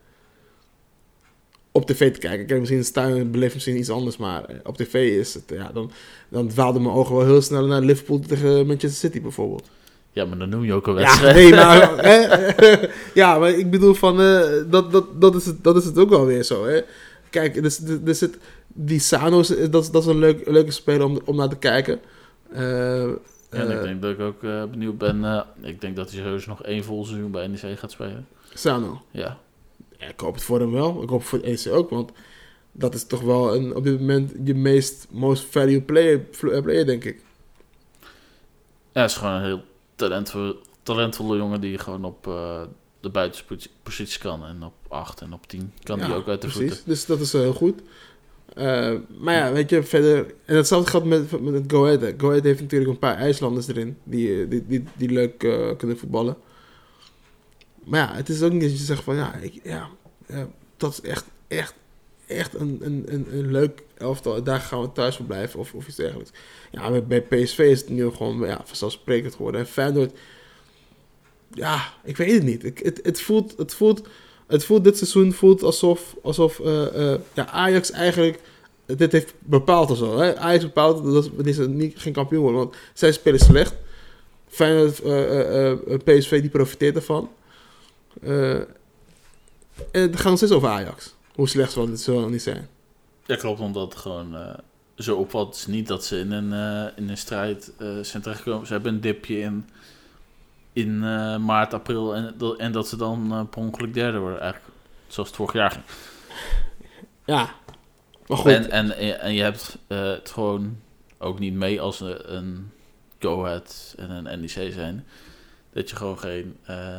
Op tv te kijken. Kijk, misschien in de tuin beleef misschien iets anders. Maar op tv is het, dan dwaalden mijn ogen wel heel snel naar Liverpool tegen Manchester City bijvoorbeeld. Ja, maar dan noem je ook een wedstrijd. Maar ik bedoel van, dat is het ook wel weer zo, hè. Kijk, er zit die Sano's, dat is een leuke speler om naar te kijken. En ik denk dat ik ook benieuwd ben. Ik denk dat hij sowieso nog 1 vol seizoen bij NEC gaat spelen. Sano? Ja. Ik hoop het voor hem wel. Ik hoop het voor NEC ook, want dat is toch wel op dit moment je most value player, denk ik. Ja, het is gewoon een heel talentvolle jongen die gewoon op de buitenpositie kan. En op 8 en op 10 kan hij ook uit de voeten. Dus dat is heel goed. Maar ja, weet je, verder... En hetzelfde geldt met Go Ahead. Go Ahead heeft natuurlijk een paar IJslanders erin die leuk kunnen voetballen. Maar ja, het is ook niet dat je zegt van... dat is echt een leuk elftal. Daar gaan we thuis voor blijven of iets dergelijks. Ja, bij PSV is het nu gewoon vanzelfsprekend geworden. En Feyenoord... Ja, ik weet het niet. Het voelt dit seizoen alsof Ajax eigenlijk dit heeft bepaald of zo. Hè? Ajax bepaalt dat ze geen kampioen worden, want zij spelen slecht. Feyenoord, PSV die profiteert ervan. En het gaat nog steeds over Ajax. Hoe slecht ze wel niet zijn. Ja, klopt, omdat het gewoon zo opvalt. Het is niet dat ze in een strijd zijn terechtgekomen. Ze hebben een dipje in in maart, april en dat ze dan per ongeluk derde worden. Eigenlijk zoals het vorig jaar ging. Ja, maar goed. En je hebt het gewoon ook niet mee als een Go Ahead en een NEC zijn. Dat je gewoon geen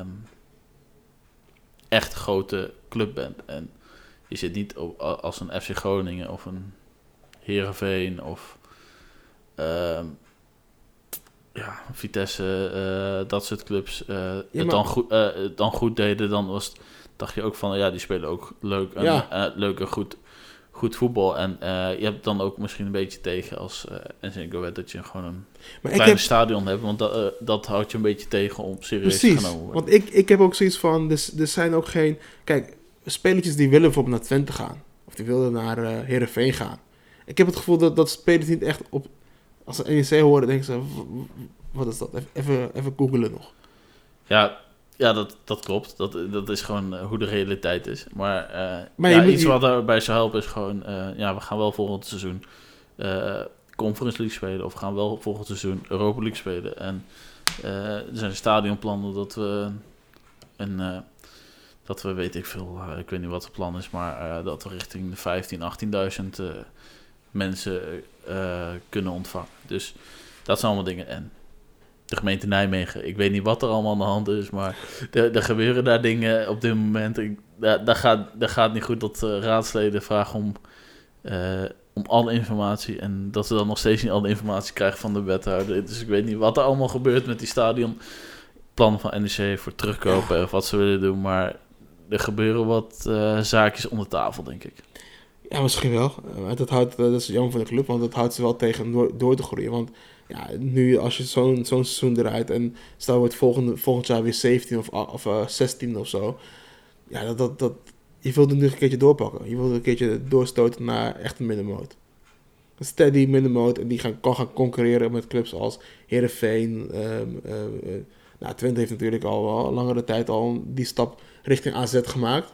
echt grote club bent. En je zit niet als een FC Groningen of een Heerenveen of Vitesse, dat soort clubs het dan goed deden. Dan dacht je ook van, die spelen ook leuk en leuk en goed voetbal. En je hebt dan ook misschien een beetje tegen als NEC Go Ahead dat je gewoon een kleine stadion hebt. Want dat houdt je een beetje tegen om serieus te genomen worden. Want ik heb ook zoiets van, er zijn ook geen... Kijk, spelertjes die willen bijvoorbeeld naar Twente gaan. Of die willen naar Heerenveen gaan. Ik heb het gevoel dat spelers niet echt op... Als ze NEC horen, denken ze... Wat is dat? Even googlen nog. Ja, dat klopt. Dat is gewoon hoe de realiteit is. Maar iets wat daarbij zou helpen is gewoon... we gaan wel volgend seizoen Conference League spelen. Of we gaan wel volgend seizoen Europa League spelen. En er zijn stadionplannen dat we, weet ik veel... ik weet niet wat het plan is, maar dat we richting de 15.000, 18.000 mensen kunnen ontvangen. Dus dat zijn allemaal dingen. En de gemeente Nijmegen, ik weet niet wat er allemaal aan de hand is, maar er gebeuren daar dingen op dit moment. Dat gaat niet goed dat raadsleden vragen om alle informatie en dat ze dan nog steeds niet alle informatie krijgen van de wethouder. Dus ik weet niet wat er allemaal gebeurt met die stadionplannen van NEC voor terugkopen of wat ze willen doen, maar er gebeuren wat zaakjes onder tafel, denk ik. Ja, misschien wel. Dat is jammer voor de club, want dat houdt ze wel tegen door te groeien. Want ja, nu als je zo'n seizoen eruit en stel wordt volgend jaar weer 17 of 16 of zo. Ja, je wilt het nu een keertje doorpakken. Je wilt een keertje doorstoten naar echt een middenmoot. Een steady middenmoot en die kan gaan concurreren met clubs als Heerenveen. Twente heeft natuurlijk al langere tijd al die stap richting AZ gemaakt.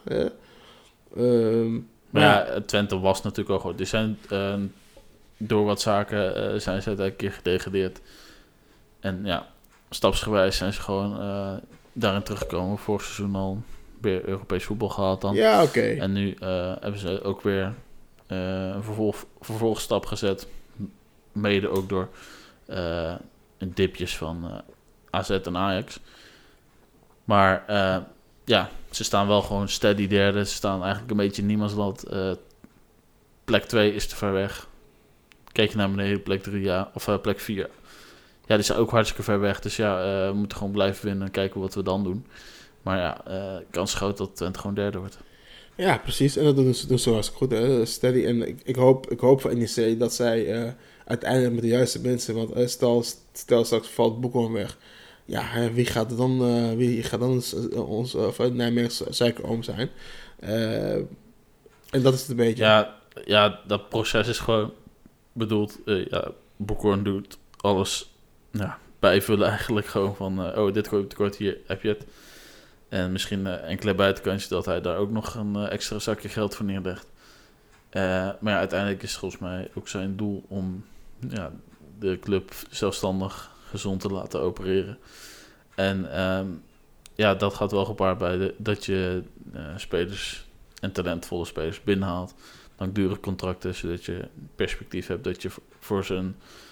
Maar Twente was natuurlijk al goed. Die zijn door wat zaken zijn ze uiteindelijk een keer gedegradeerd. En stapsgewijs zijn ze gewoon daarin teruggekomen. Vorig seizoen al weer Europees voetbal gehad dan. Ja, oké. En nu hebben ze ook weer een vervolgstap gezet. Mede ook door dipjes van AZ en Ajax. Maar ze staan wel gewoon steady derde. Ze staan eigenlijk een beetje in niemandsland. Plek 2 is te ver weg. Kijk je naar beneden, plek 3, of plek 4. Ja, die zijn ook hartstikke ver weg. Dus we moeten gewoon blijven winnen en kijken wat we dan doen. Maar kans is groot dat Twente gewoon derde wordt. Ja, precies. En dat doen ze hartstikke goed. Hè? Steady. En ik hoop voor NEC dat zij uiteindelijk met de juiste mensen... Want stel straks valt Boekhorn weg... Ja, wie gaat dan ons Nijmegen suikeroom zijn? En dat is het een beetje. Ja, dat proces is gewoon bedoeld. Boekhorn doet alles bijvullen eigenlijk gewoon van... dit tekort, hier heb je het. En misschien enkele buitenkantjes dat hij daar ook nog een extra zakje geld voor neerlegt. Maar uiteindelijk is het volgens mij ook zijn doel om de club zelfstandig gezond te laten opereren. En dat gaat wel gepaard bij dat je spelers en talentvolle spelers binnenhaalt. Langdurige contracten, zodat je perspectief hebt dat je voor ze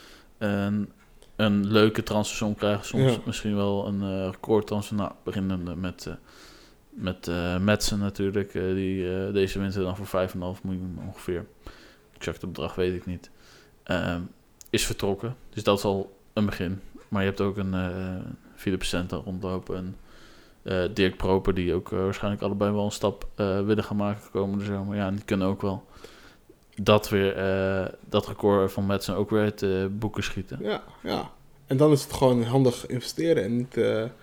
een leuke transfersom krijgt. Soms misschien wel een recordtransfer. Beginnende met Madsen natuurlijk, die deze winter dan voor 5,5 miljoen ongeveer. Exacte bedrag weet ik niet. Is vertrokken. Dus dat is al een begin. Maar je hebt ook een Philip Center rondlopen. En Dirk Proper, die ook waarschijnlijk allebei wel een stap willen gaan maken komende zomer. Ja, en die kunnen ook wel dat record van Madsen ook weer uit boeken schieten. Ja. En dan is het gewoon handig investeren en niet...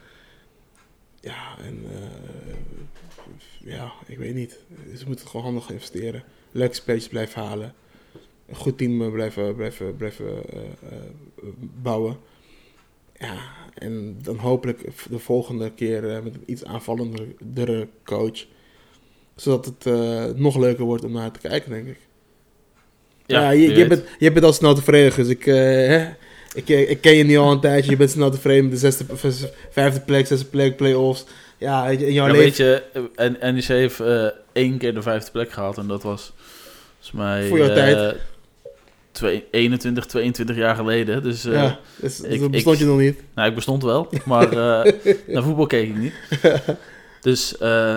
ik weet niet. Ze moeten gewoon handig investeren. Leuke spelers blijven halen. Een goed team blijven bouwen. Ja, en dan hopelijk de volgende keer met een iets aanvallendere coach. Zodat het nog leuker wordt om naar te kijken, denk ik. Je bent al snel tevreden, dus Ik ken je niet al een tijdje. Je bent snel tevreden met de vijfde plek, zesde plek, play-offs. Ja, in jouw leven... Weet je, NEC heeft 1 keer de 5e plek gehaald. En dat was volgens mij... Voor jouw tijd. 21, 22 jaar geleden. Dus, dat bestond je nog niet. Nou, ik bestond wel. Maar naar voetbal keek ik niet. Dus...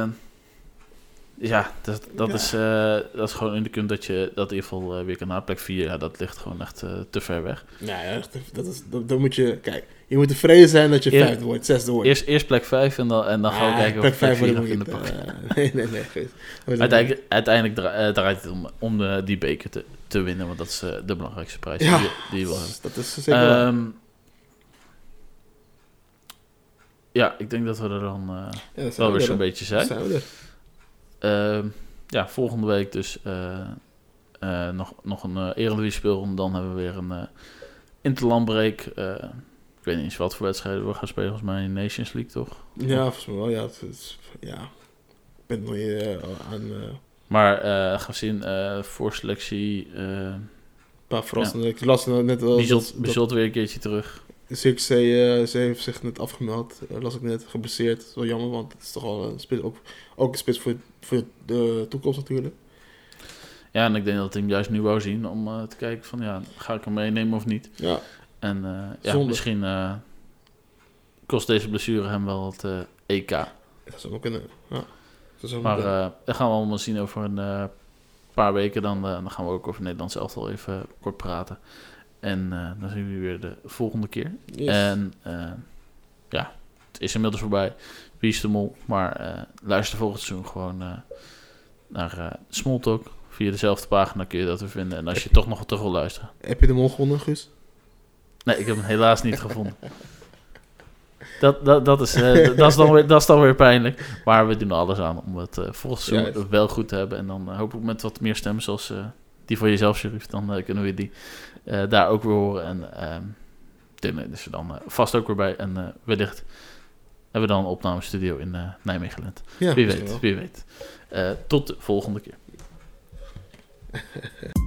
ja, dat is gewoon indicum dat je dat in ieder geval weer kan naar plek 4. Ja, dat ligt gewoon echt te ver weg. Ja, dan moet je... Kijk, je moet tevreden zijn dat je 5e wordt, 6e wordt. Eerst plek 5 en dan gaan we kijken of plek 4 nog in de pak. Nee. Uiteindelijk draait het om die beker te winnen. Want dat is de belangrijkste prijs die je wil hebben. Dat is zeker ja, ik denk dat we er dan wel weer zo'n beetje zijn. Zijn we er. Volgende week dus nog een Eredivisie speel. En dan hebben we weer een interlandbreak. Ik weet niet eens wat voor wedstrijden we gaan spelen. Volgens mij in Nations League, toch? Ja, volgens mij wel. Ja, ik ben nog niet aan... Maar gaan we zien, voorselectie... een paar verrassende... Ik las net wel... Bizot weer een keertje terug. Zirkzee heeft zich net afgemeld. Las ik net, geblesseerd. Dat is wel jammer, want het is toch al een spits, ook een spits voor de toekomst natuurlijk. Ja, en ik denk dat hij hem juist nu wou zien om te kijken van ga ik hem meenemen of niet. Ja. En misschien kost deze blessure hem wel het EK. Dat zou ook kunnen. Ja. Maar dat gaan we allemaal zien over een paar weken. Dan gaan we ook over Nederland zelf al even kort praten. En dan zien we jullie weer de volgende keer. Yes. En het is inmiddels voorbij. Wie is de mol? Maar luister volgend seizoen gewoon naar Smalltalk. Via dezelfde pagina kun je dat weer vinden. En als je toch nog terug wil luisteren. Heb je de mol gewonnen, Guus? Nee, ik heb hem helaas niet gevonden. Dat is dan weer pijnlijk. Maar we doen er alles aan om het volgend seizoen wel goed te hebben. En dan hopelijk met wat meer stemmen zoals die van jezelf, Sherif. Dan kunnen we die daar ook weer horen. En Tim is er dan vast ook weer bij. En wellicht hebben we dan een opnamestudio in Nijmegen. Ja, wie weet. Tot de volgende keer.